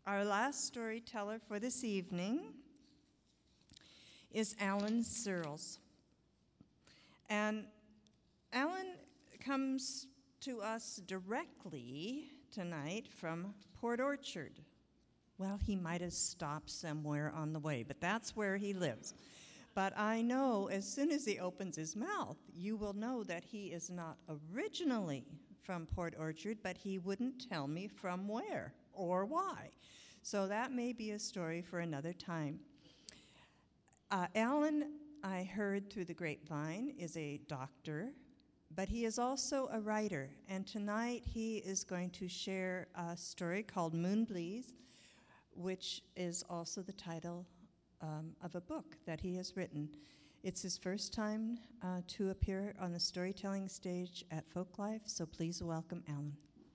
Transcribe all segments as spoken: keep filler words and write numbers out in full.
Our last storyteller for this evening is Alan Searles. And Alan comes to us directly tonight from Port Orchard. Well, he might have stopped somewhere on the way, but that's where he lives. But I know as soon as he opens his mouth, you will know that he is not originally from Port Orchard, but he wouldn't tell me from where or why. So that may be a story for another time. Uh, Alan, I heard through the grapevine, is a doctor, but he is also a writer. And tonight he is going to share a story called Moonbleeze, which is also the title um, of a book that he has written. It's his first time uh, to appear on the storytelling stage at Folklife, so please welcome Alan.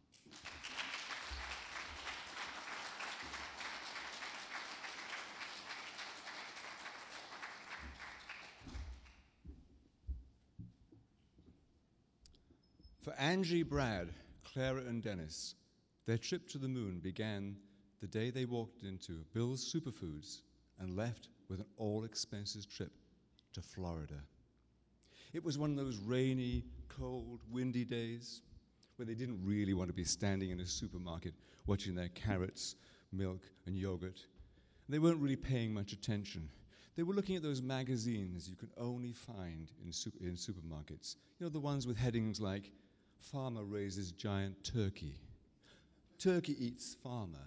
For Angie, Brad, Clara, and Dennis, their trip to the moon began the day they walked into Bill's Superfoods and left with an all-expenses trip to Florida. It was one of those rainy, cold, windy days where they didn't really want to be standing in a supermarket watching their carrots, milk, and yogurt. They weren't really paying much attention. They were looking at those magazines you can only find in, super, in supermarkets. You know, the ones with headings like, Farmer raises giant turkey. Turkey eats farmer.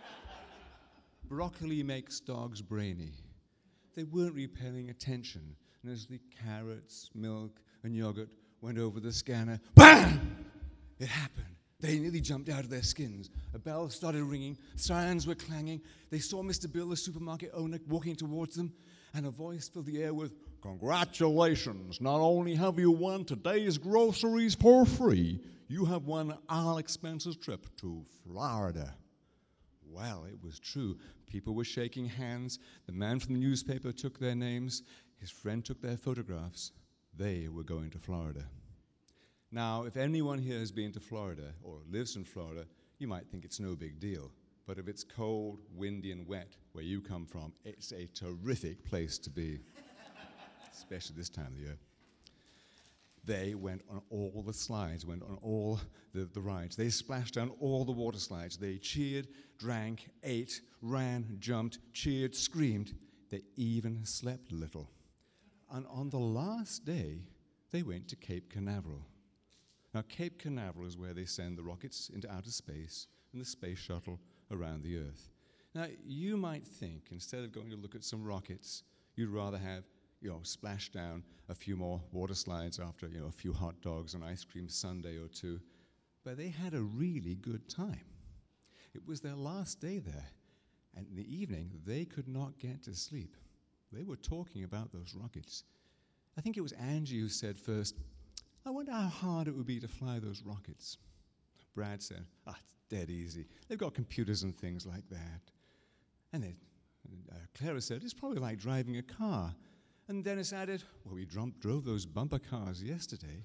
Broccoli makes dogs brainy. They weren't really paying attention. And as the carrots, milk, and yogurt went over the scanner, BAM! It happened. They nearly jumped out of their skins. A bell started ringing. Sirens were clanging. They saw Mister Bill, the supermarket owner, walking towards them, and a voice filled the air with, Congratulations! Not only have you won today's groceries for free, you have won our expenses trip to Florida. Well, it was true. People were shaking hands. The man from the newspaper took their names. His friend took their photographs. They were going to Florida. Now, if anyone here has been to Florida or lives in Florida, you might think it's no big deal. But if it's cold, windy, and wet where you come from, it's a terrific place to be, especially this time of the year. They went on all the slides, went on all the, the rides. They splashed down all the water slides. They cheered, drank, ate, ran, jumped, cheered, screamed. They even slept a little. And on the last day, they went to Cape Canaveral. Now, Cape Canaveral is where they send the rockets into outer space and the space shuttle around the Earth. Now, you might think, instead of going to look at some rockets, you'd rather have, you know, splash down a few more water slides after, you know, a few hot dogs and ice cream sundae or two. But they had a really good time. It was their last day there, and in the evening, they could not get to sleep. They were talking about those rockets. I think it was Angie who said first, I wonder how hard it would be to fly those rockets. Brad said, ah, it's dead easy. They've got computers and things like that. And then uh, Clara said, it's probably like driving a car. And Dennis added, well, we drum- drove those bumper cars yesterday.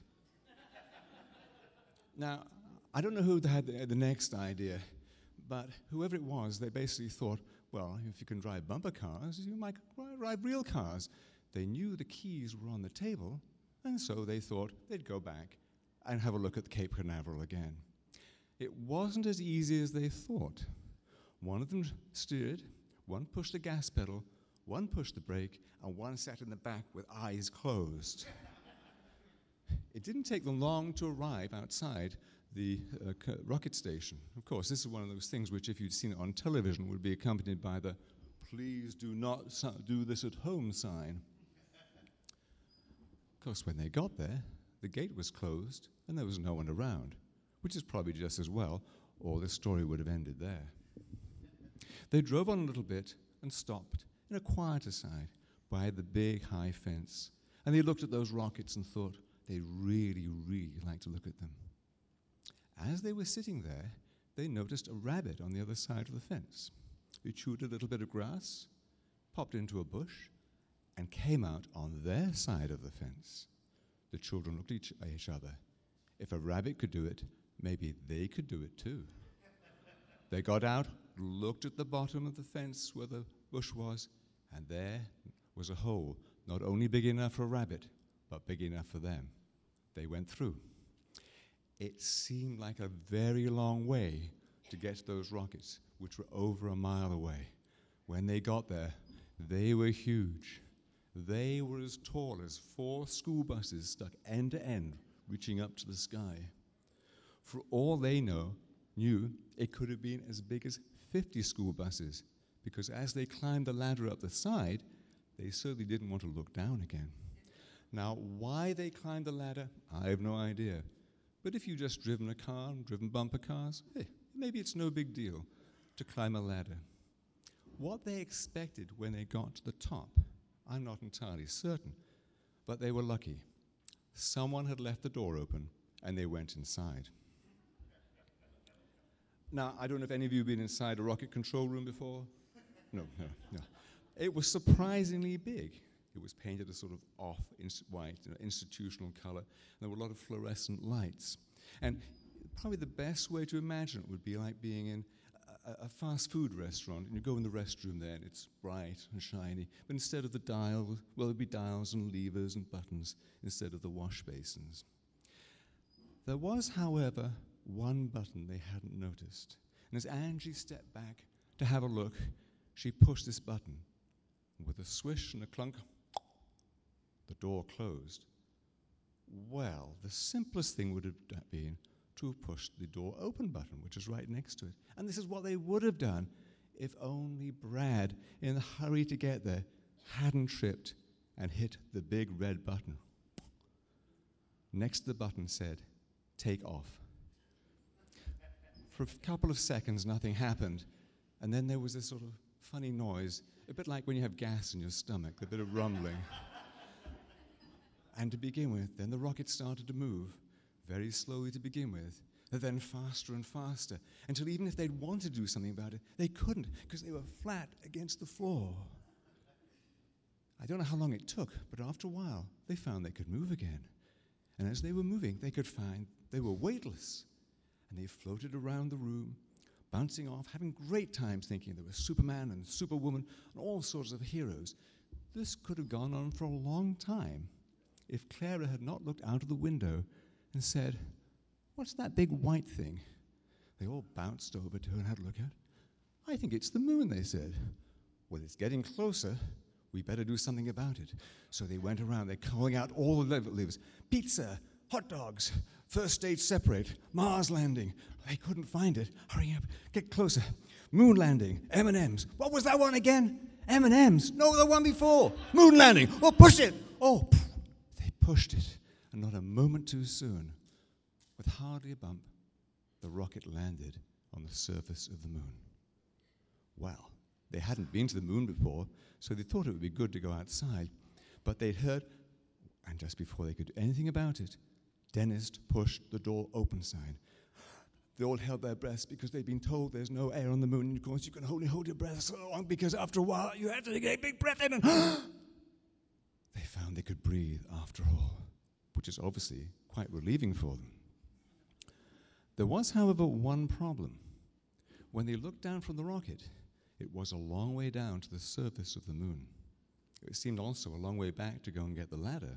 Now, I don't know who had the, the next idea, but whoever it was, they basically thought, well, if you can drive bumper cars, you might drive real cars. They knew the keys were on the table, and so they thought they'd go back and have a look at the Cape Canaveral again. It wasn't as easy as they thought. One of them steered, one pushed the gas pedal, one pushed the brake, and one sat in the back with eyes closed. It didn't take them long to arrive outside the uh, c- rocket station. Of course, this is one of those things which, if you'd seen it on television, would be accompanied by the "Please do not so- do this at home" sign. Of course, when they got there, the gate was closed and there was no one around, which is probably just as well, or the story would have ended there. They drove on a little bit and stopped in a quieter side by the big high fence, and they looked at those rockets and thought they'd really, really like to look at them. As they were sitting there, they noticed a rabbit on the other side of the fence. He chewed a little bit of grass, popped into a bush, and came out on their side of the fence. The children looked at each, at each other. If a rabbit could do it, maybe they could do it too. They got out looked at the bottom of the fence where the bush was, and there was a hole, not only big enough for a rabbit, but big enough for them. They went through. It seemed like a very long way to get to those rockets, which were over a mile away. When they got there, they were huge. They were as tall as four school buses stuck end to end, reaching up to the sky. For all they know, knew, it could have been as big as fifty school buses, because as they climbed the ladder up the side, they certainly didn't want to look down again. Now, why they climbed the ladder, I have no idea. But if you've just driven a car, driven bumper cars, hey, maybe it's no big deal to climb a ladder. What they expected when they got to the top, I'm not entirely certain, but they were lucky. Someone had left the door open, and they went inside. Now, I don't know if any of you have been inside a rocket control room before. No, no, no. It was surprisingly big. It was painted a sort of off-white, you know, institutional color. There were a lot of fluorescent lights. And probably the best way to imagine it would be like being in a, a fast food restaurant, and you go in the restroom there, and it's bright and shiny. But instead of the dial, well, there'd be dials and levers and buttons instead of the wash basins. There was, however, one button they hadn't noticed. And as Angie stepped back to have a look, she pushed this button. And with a swish and a clunk, the door closed. Well, the simplest thing would have been to have pushed the door open button, which is right next to it. And this is what they would have done if only Brad, in the hurry to get there, hadn't tripped and hit the big red button. Next to the button said, "Take off." For a couple of seconds, nothing happened. And then there was this sort of funny noise, a bit like when you have gas in your stomach, a bit of rumbling. And to begin with, then the rocket started to move, very slowly to begin with, and then faster and faster, until even if they'd wanted to do something about it, they couldn't, because they were flat against the floor. I don't know how long it took, but after a while, they found they could move again. And as they were moving, they could find they were weightless. And they floated around the room, bouncing off, having great times thinking there was Superman and Superwoman and all sorts of heroes. This could have gone on for a long time if Clara had not looked out of the window and said, "What's that big white thing?" They all bounced over to her and had a look at it. "I think it's the moon," they said. "Well, it's getting closer. We better do something about it." So they went around, they're calling out all the levers. Pizza, hot dogs, first stage separate, Mars landing. They couldn't find it. Hurry up, get closer. Moon landing, M and M's. What was that one again? M and M's. No, the one before. Moon landing. Oh, push it. Oh, phew. They pushed it, and not a moment too soon, with hardly a bump, the rocket landed on the surface of the moon. Well, they hadn't been to the moon before, so they thought it would be good to go outside. But they'd heard, and just before they could do anything about it, Dennis pushed the door open sign. They all held their breaths because they'd been told there's no air on the moon, and of course you can only hold your breath so long because after a while you have to take a big breath in, and they found they could breathe after all, which is obviously quite relieving for them. There was, however, one problem. When they looked down from the rocket, it was a long way down to the surface of the moon. It seemed also a long way back to go and get the ladder.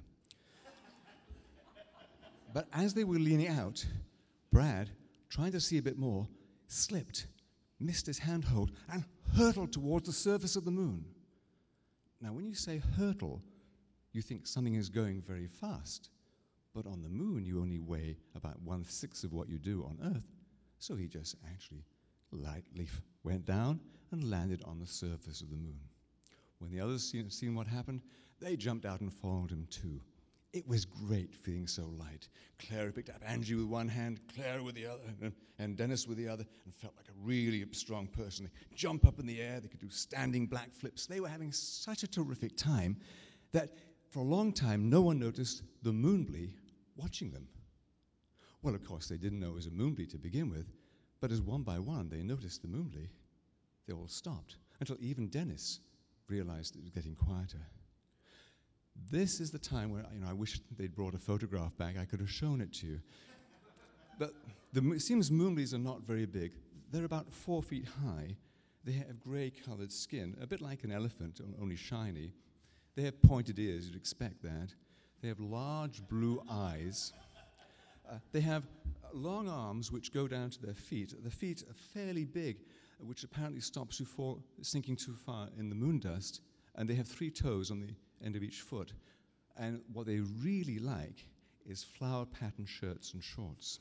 But as they were leaning out, Brad, trying to see a bit more, slipped, missed his handhold, and hurtled towards the surface of the moon. Now, when you say hurtle, you think something is going very fast. But on the moon, you only weigh about one-sixth of what you do on Earth. So he just actually lightly went down and landed on the surface of the moon. When the others seen, seen what happened, they jumped out and followed him too. It was great feeling so light. Clara picked up Angie with one hand, Clara with the other, and, and Dennis with the other, and felt like a really strong person. They jump up in the air, they could do standing black flips. They were having such a terrific time that for a long time, no one noticed the Moonblee watching them. Well, of course, they didn't know it was a Moonblee to begin with, but as one by one they noticed the Moonblee, they all stopped, until even Dennis realized it was getting quieter. This is the time where, you know, I wish they'd brought a photograph back. I could have shown it to you. But the, it seems Moonblees are not very big. They're about four feet high, They have grey-coloured skin, a bit like an elephant, only shiny. They have pointed ears, you'd expect that. They have large blue eyes. Uh, they have long arms which go down to their feet. The feet are fairly big, which apparently stops you fall, sinking too far in the moon dust. And they have three toes on the end of each foot. And what they really like is flower-patterned shirts and shorts.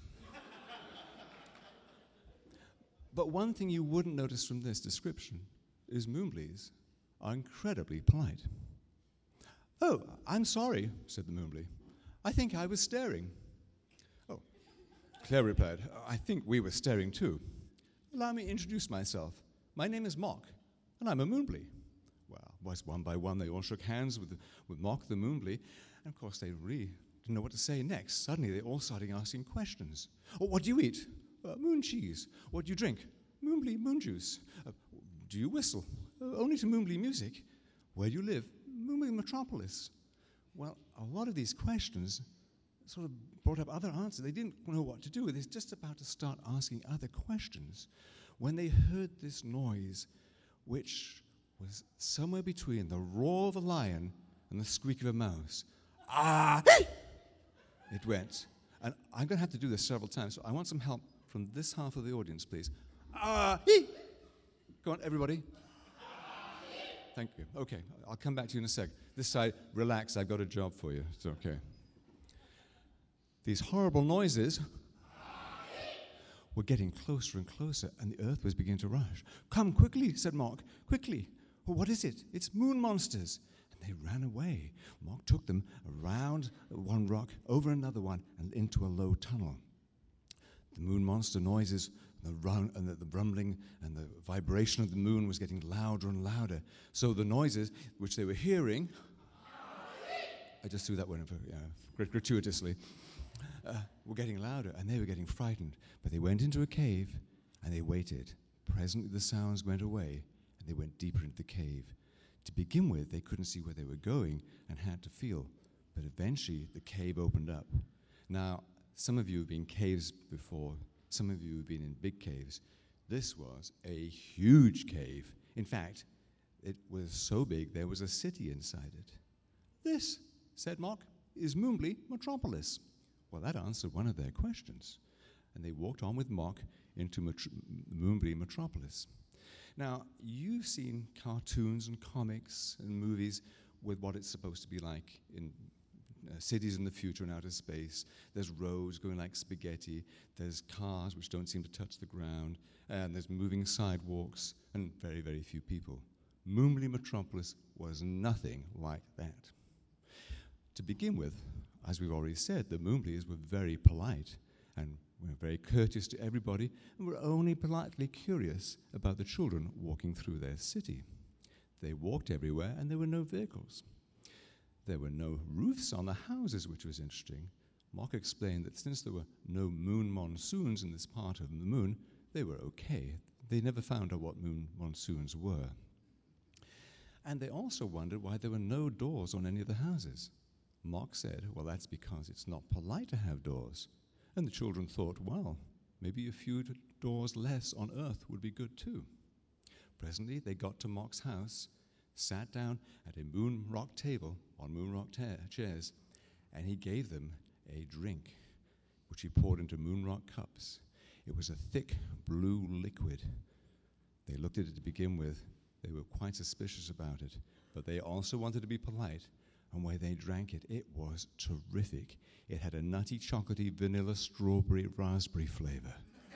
But one thing you wouldn't notice from this description is Moonblies are incredibly polite. "Oh, I'm sorry," said the Moonblee. "I think I was staring." "Oh," Claire replied, "I think we were staring too. Allow me to introduce myself. My name is Mock, and I'm a Moonblee." Well, was one by one they all shook hands with, with Mock the Moonblee, and of course they really didn't know what to say next. Suddenly they all started asking questions. "Oh, what do you eat?" Uh, "moon cheese." "What do you drink?" "Moonblee moon juice." Uh, "Do you whistle?" Uh, "only to Moonblee music." "Where do you live?" "Moonblee Metropolis." Well, a lot of these questions sort of brought up other answers. They didn't know what to do. They're just about to start asking other questions when they heard this noise, which was somewhere between the roar of a lion and the squeak of a mouse. "Ah!" It went. And I'm going to have to do this several times, so I want some help from this half of the audience, please. "Ah!" Go on, everybody. Thank you. Okay, I'll come back to you in a sec. This side, relax, I've got a job for you. It's okay. These horrible noises were getting closer and closer, and the earth was beginning to rush. "Come quickly," said Mock. "Quickly." "Well, what is it?" "It's moon monsters." And they ran away. Mock took them around one rock, over another one, and into a low tunnel. The moon monster noises, the run, and the, the rumbling and the vibration of the moon was getting louder and louder. So the noises which they were hearing, I just threw that one in for, yeah, gratuitously, uh, were getting louder, and they were getting frightened. But they went into a cave, and they waited. Presently the sounds went away, and they went deeper into the cave. To begin with, they couldn't see where they were going and had to feel. But eventually, the cave opened up. Now, some of you have been in caves before. Some of you have been in big caves. This was a huge cave. In fact, it was so big there was a city inside it. "This," said Mock, "is Moonblee Metropolis." Well, that answered one of their questions. And they walked on with Mock into Met- Moonblee Metropolis. Now, you've seen cartoons and comics and movies with what it's supposed to be like in uh, cities in the future and outer space. There's roads going like spaghetti. There's cars which don't seem to touch the ground. And there's moving sidewalks and very, very few people. Moonblee Metropolis was nothing like that. To begin with, as we've already said, the Moonblees were very polite and were very courteous to everybody and were only politely curious about the children walking through their city. They walked everywhere and there were no vehicles. There were no roofs on the houses, which was interesting. Mock explained that since there were no moon monsoons in this part of the moon, they were okay. They never found out what moon monsoons were. And they also wondered why there were no doors on any of the houses. Mock said, well, that's because it's not polite to have doors. And the children thought, well, maybe a few doors less on Earth would be good too. Presently, they got to Mock's house, sat down at a moon rock table on moon rock ta- chairs, and he gave them a drink, which he poured into moon rock cups. It was a thick blue liquid. They looked at it to begin with. They were quite suspicious about it, but they also wanted to be polite. And when they drank it, it was terrific. It had a nutty, chocolatey, vanilla, strawberry, raspberry flavor.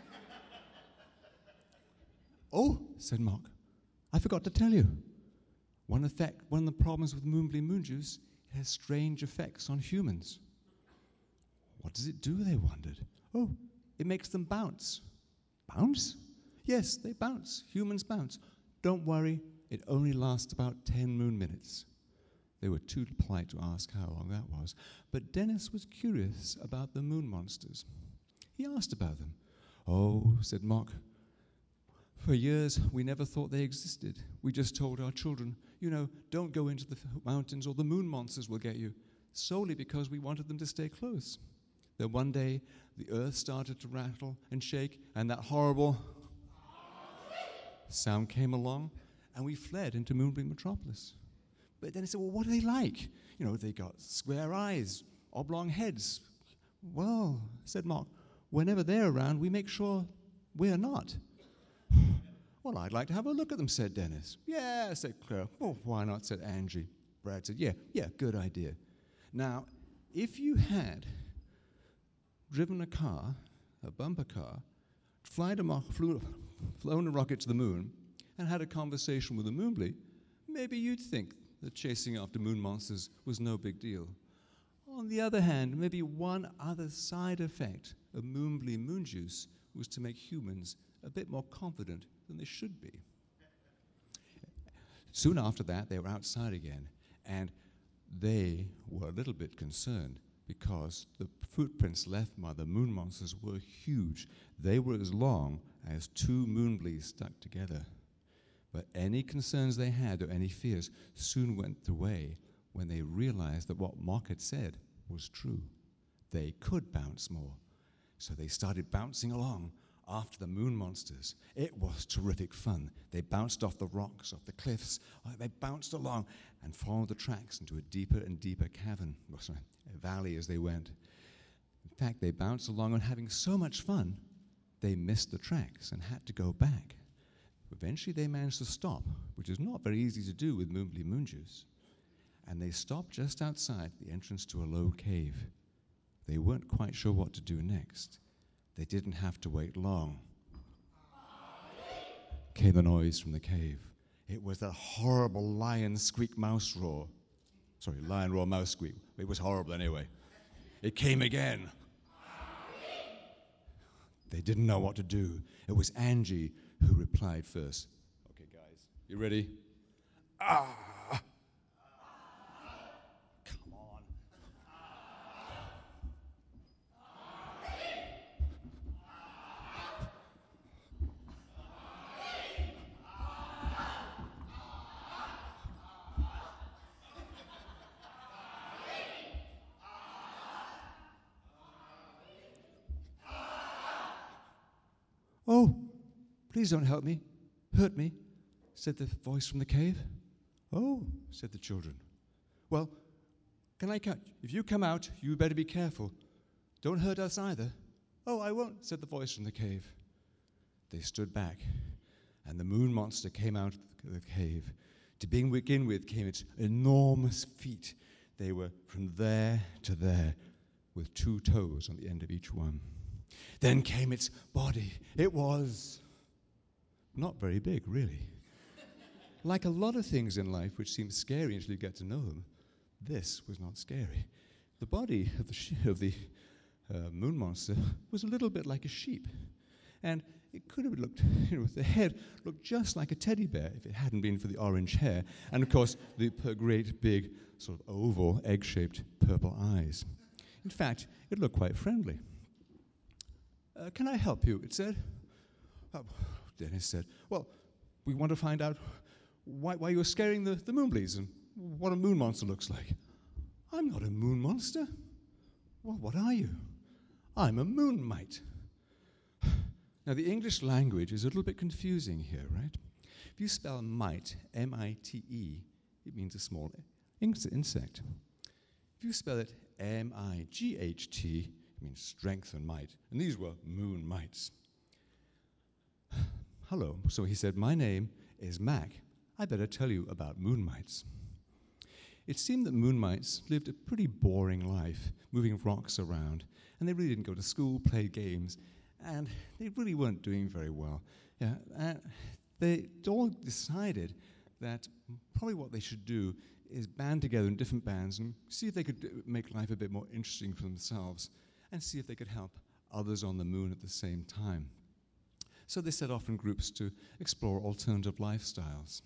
"Oh," said Mock, "I forgot to tell you. One effect, one of the problems with Moonblee moon juice, it has strange effects on humans." "What does it do?" they wondered. "Oh, it makes them bounce." "Bounce?" "Yes, they bounce. Humans bounce. Don't worry, it only lasts about ten moon minutes." They were too polite to ask how long that was. But Dennis was curious about the moon monsters. He asked about them. "Oh," said Mock, "for years we never thought they existed. We just told our children, you know, don't go into the f- mountains or the moon monsters will get you, solely because we wanted them to stay close. Then one day the earth started to rattle and shake, and that horrible Sound came along, and we fled into Moonbeam Metropolis. But then he said, well, what are they like? You know, they got square eyes, oblong heads. Well, said Mark, whenever they're around, we make sure we're not. Well, I'd like to have a look at them, said Dennis. Yeah, said Claire. Oh, why not, said Angie. Brad said, yeah, yeah, good idea. Now, if you had driven a car, a bumper car, flied a mo- flew, flown a rocket to the moon, and had a conversation with a Moonbly, maybe you'd think that chasing after moon monsters was no big deal. On the other hand, maybe one other side effect of Moonbly moon juice was to make humans a bit more confident than they should be. Soon after that, they were outside again, and they were a little bit concerned because the footprints left by the moon monsters were huge. They were as long as two Moonblies stuck together. But any concerns they had or any fears soon went away when they realized that what Mock had said was true. They could bounce more. So they started bouncing along after the moon monsters. It was terrific fun. They bounced off the rocks, off the cliffs. Uh, They bounced along and followed the tracks into a deeper and deeper cavern, or sorry, a valley as they went. In fact, they bounced along and having so much fun, they missed the tracks and had to go back. Eventually, they managed to stop, which is not very easy to do with Moonbly Moon Juice. And they stopped just outside the entrance to a low cave. They weren't quite sure what to do next. They didn't have to wait long. Came the noise from the cave. It was that horrible lion squeak mouse roar. Sorry, lion roar mouse squeak. It was horrible anyway. It came again. They didn't know what to do. It was Angie who replied first. Okay, guys, you ready? Ah! Come on. Oh, please don't help me, hurt me, said the voice from the cave. Oh, said the children. Well, can I count? If you come out, you better be careful. Don't hurt us either. Oh, I won't, said the voice from the cave. They stood back, and the moon monster came out of the cave. To begin with came its enormous feet. They were from there to there, with two toes on the end of each one. Then came its body. It was not very big, really. Like a lot of things in life which seem scary until you get to know them, this was not scary. The body of the, she- of the uh, moon monster was a little bit like a sheep. And it could have looked, you know, the head looked just like a teddy bear if it hadn't been for the orange hair. And of course, the p- great big sort of oval, egg-shaped purple eyes. In fact, it looked quite friendly. Uh, can I help you? It said. Oh, Dennis said, well, we want to find out why, why you're scaring the, the Moonblies and what a moon monster looks like. I'm not a moon monster. Well, what are you? I'm a moon mite. Now, the English language is a little bit confusing here, right? If you spell mite, M I T E, it means a small in- insect. If you spell it M I G H T, it means strength and might. And these were moon mites. Hello, so he said, my name is Mac. I better tell you about moon mites. It seemed that moon mites lived a pretty boring life, moving rocks around, and they really didn't go to school, play games, and they really weren't doing very well. Yeah, and they all decided that probably what they should do is band together in different bands and see if they could do, make life a bit more interesting for themselves and see if they could help others on the moon at the same time. So they set off in groups to explore alternative lifestyles.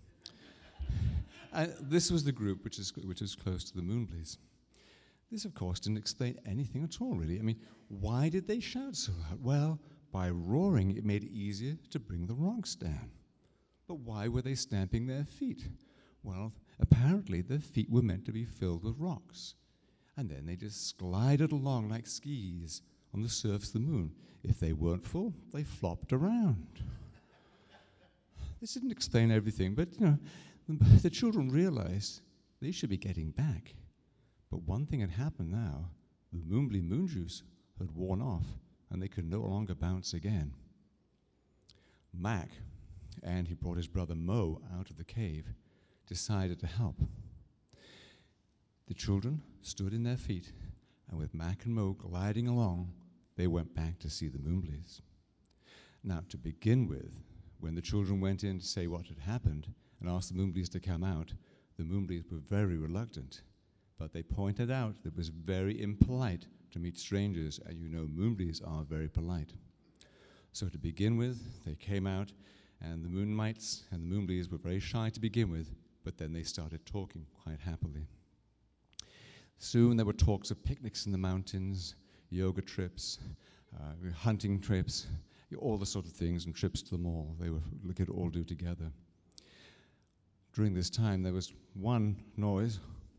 And this was the group which is, which is close to the Moonblies. This, of course, didn't explain anything at all, really. I mean, why did they shout so loud? Well, by roaring, it made it easier to bring the rocks down. But why were they stamping their feet? Well, apparently their feet were meant to be filled with rocks. And then they just glided along like skis on the surface of the moon. If they weren't full, they flopped around. This didn't explain everything, but you know, the children realized they should be getting back. But one thing had happened now. The Moombly moon juice had worn off, and they could no longer bounce again. Mac, and he brought his brother Mo out of the cave, decided to help. The children stood in their feet, and with Mac and Mo gliding along, they went back to see the Moomblies. Now, to begin with, when the children went in to say what had happened and asked the Moomblies to come out, the Moomblies were very reluctant. But they pointed out that it was very impolite to meet strangers, and you know Moomblies are very polite. So to begin with, they came out, and the Moonmites and the Moomblies were very shy to begin with, but then they started talking quite happily. Soon there were talks of picnics in the mountains, yoga trips, uh, hunting trips, all the sort of things, and trips to the mall. They were we could all do together. During this time, there was one noise.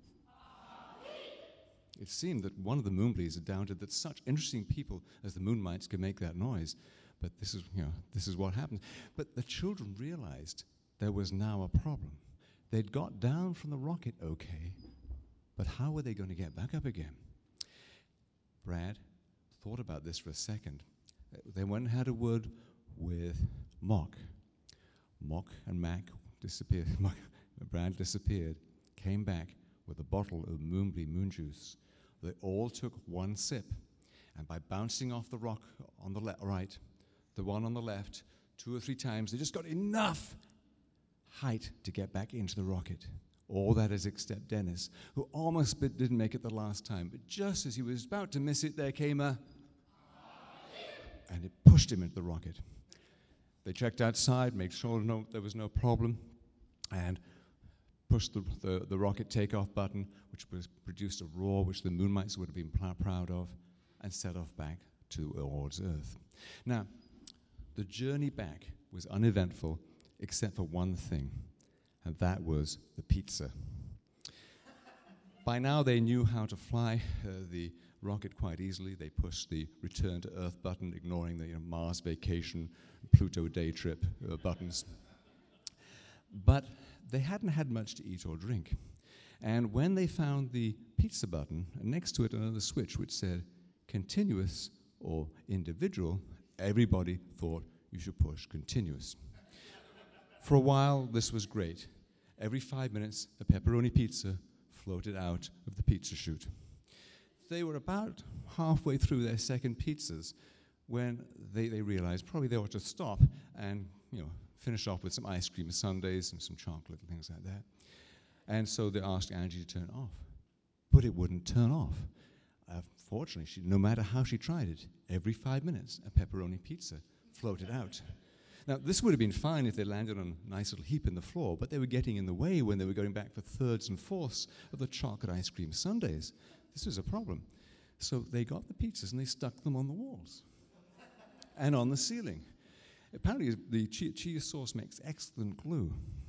It seemed that one of the Moomblies had doubted that such interesting people as the Moonmites could make that noise. But this is, you know, this is what happened. But the children realized there was now a problem. They'd got down from the rocket okay, but how were they going to get back up again? Brad thought about this for a second. They went and had a word with Mock. Mock and Mac disappeared. Brad disappeared, came back with a bottle of Moombly moon juice. They all took one sip, and by bouncing off the rock on the le- right, the one on the left, two or three times, they just got enough height to get back into the rocket. All that is except Dennis, who almost didn't make it the last time. But just as he was about to miss it, there came a... and it pushed him into the rocket. They checked outside, made sure no, there was no problem, and pushed the, the, the rocket takeoff button, which was produced a roar which the Moonmites would have been pr- proud of, and set off back towards Earth. Now, the journey back was uneventful except for one thing, and that was the pizza. By now, they knew how to fly uh, the rocket quite easily. They pushed the return to Earth button, ignoring the you know, Mars vacation, Pluto day trip uh, buttons. But they hadn't had much to eat or drink. And when they found the pizza button, and next to it another switch which said continuous or individual, everybody thought you should push continuous. For a while, this was great. Every five minutes, a pepperoni pizza floated out of the pizza chute. They were about halfway through their second pizzas when they, they realized probably they ought to stop and, you know, finish off with some ice cream sundaes and some chocolate and things like that. And so they asked Angie to turn it off. But it wouldn't turn off. Uh, fortunately, she, no matter how she tried it, every five minutes, a pepperoni pizza floated out. Now, this would have been fine if they landed on a nice little heap in the floor, but they were getting in the way when they were going back for thirds and fourths of the chocolate ice cream sundaes. This was a problem. So they got the pizzas and they stuck them on the walls and on the ceiling. Apparently, the chia, chia sauce makes excellent glue.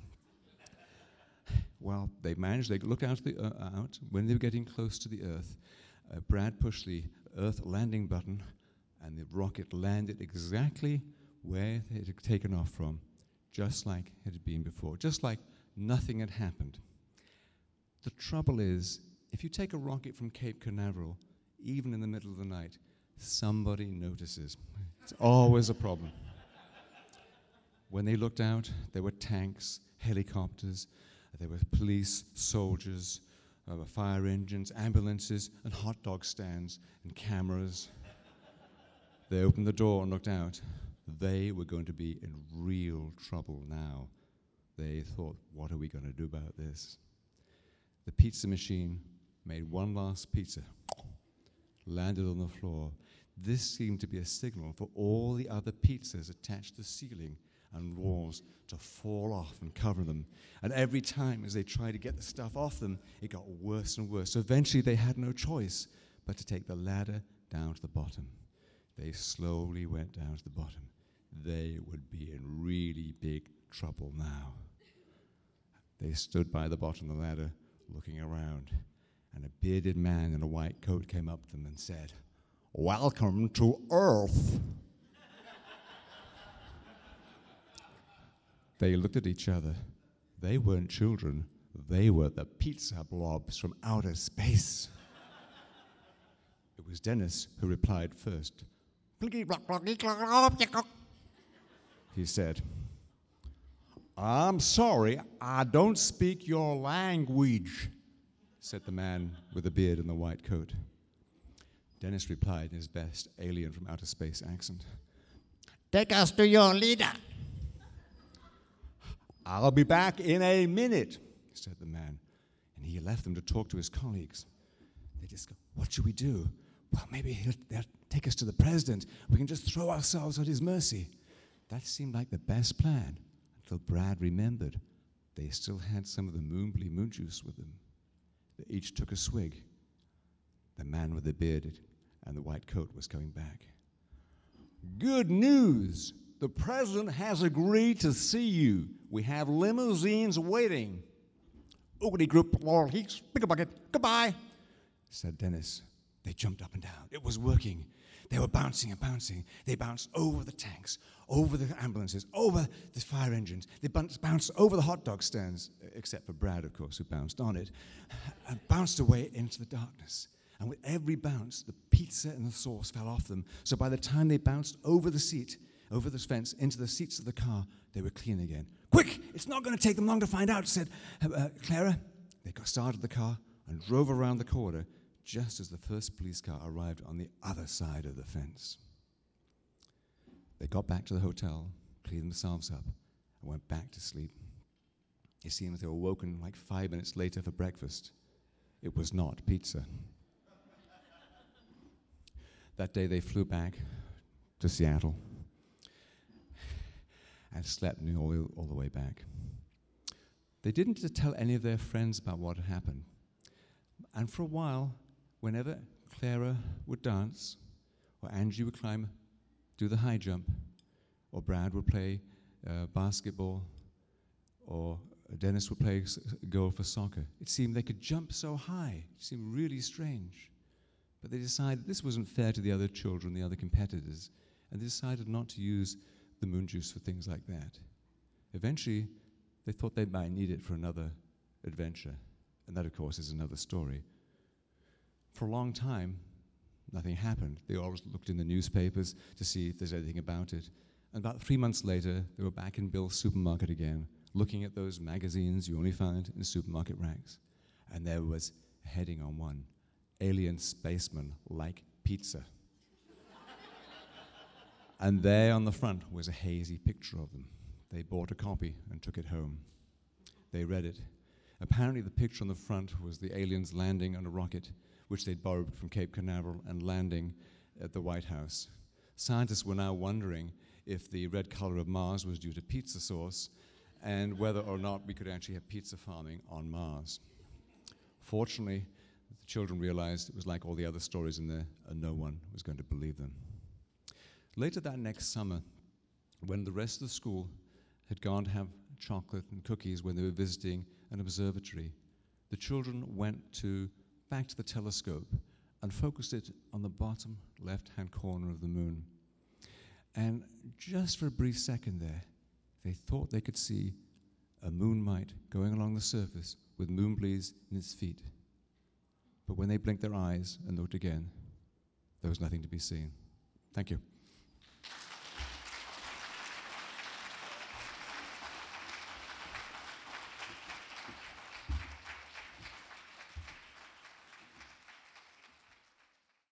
Well, they managed, they looked out, the, uh, out. When they were getting close to the Earth, uh, Brad pushed the Earth landing button, and the rocket landed exactly where it had taken off from, just like it had been before, just like nothing had happened. The trouble is, if you take a rocket from Cape Canaveral, even in the middle of the night, somebody notices. It's always a problem. When they looked out, there were tanks, helicopters, there were police, soldiers, uh, fire engines, ambulances, and hot dog stands, and cameras. They opened the door and looked out. They were going to be in real trouble now. They thought, what are we going to do about this? The pizza machine made one last pizza, landed on the floor. This seemed to be a signal for all the other pizzas attached to the ceiling and walls to fall off and cover them. And every time as they tried to get the stuff off them, it got worse and worse. So eventually they had no choice but to take the ladder down to the bottom. They slowly went down to the bottom. They would be in really big trouble now. They stood by the bottom of the ladder looking around, and a bearded man in a white coat came up to them and said, "Welcome to Earth." They looked at each other. They weren't children. They were the pizza blobs from outer space. It was Dennis who replied first. He said, "I'm sorry, I don't speak your language," said the man with the beard and the white coat. Dennis replied in his best alien from outer space accent, "Take us to your leader." "I'll be back in a minute," said the man, and he left them to talk to his colleagues. They just go, "What should we do? Well, maybe he'll, they'll take us to the president. We can just throw ourselves at his mercy." That seemed like the best plan until Brad remembered they still had some of the Moonblee moon juice with them. They each took a swig. The man with the beard and the white coat was coming back. "Good news! The president has agreed to see you. We have limousines waiting." "Oogity group, Laurel Heeks, pick a bucket, goodbye," said Dennis. They jumped up and down. It was working. They were bouncing and bouncing. They bounced over the tanks, over the ambulances, over the fire engines. They bounced, bounced over the hot dog stands, except for Brad, of course, who bounced on it, and bounced away into the darkness. And with every bounce, the pizza and the sauce fell off them. So by the time they bounced over the seat, over the fence, into the seats of the car, they were clean again. "Quick! It's not going to take them long to find out," said uh, Clara. They got started the car and drove around the corner just as the first police car arrived on the other side of the fence. They got back to the hotel, cleaned themselves up, and went back to sleep. It seemed that they were woken like five minutes later for breakfast. It was not pizza. That day they flew back to Seattle and slept all, all the way back. They didn't tell any of their friends about what had happened. And for a while, whenever Clara would dance, or Angie would climb, do the high jump, or Brad would play uh, basketball, or Dennis would play s- goal for soccer, it seemed they could jump so high. It seemed really strange. But they decided this wasn't fair to the other children, the other competitors, and they decided not to use the moon juice for things like that. Eventually, they thought they might need it for another adventure, and that, of course, is another story. For a long time, nothing happened. They always looked in the newspapers to see if there's anything about it. And about three months later, they were back in Bill's supermarket again, looking at those magazines you only find in supermarket racks. And there was a heading on one, "Alien Spacemen Like Pizza." And there on the front was a hazy picture of them. They bought a copy and took it home. They read it. Apparently the picture on the front was the aliens landing on a rocket, which they'd borrowed from Cape Canaveral, and landing at the White House. Scientists were now wondering if the red color of Mars was due to pizza sauce, and whether or not we could actually have pizza farming on Mars. Fortunately, the children realized it was like all the other stories in there, and no one was going to believe them. Later that next summer, when the rest of the school had gone to have chocolate and cookies when they were visiting an observatory, the children went to back to the telescope and focused it on the bottom left-hand corner of the moon. And just for a brief second there, they thought they could see a moon mite going along the surface with moonblees in its feet. But when they blinked their eyes and looked again, there was nothing to be seen. Thank you.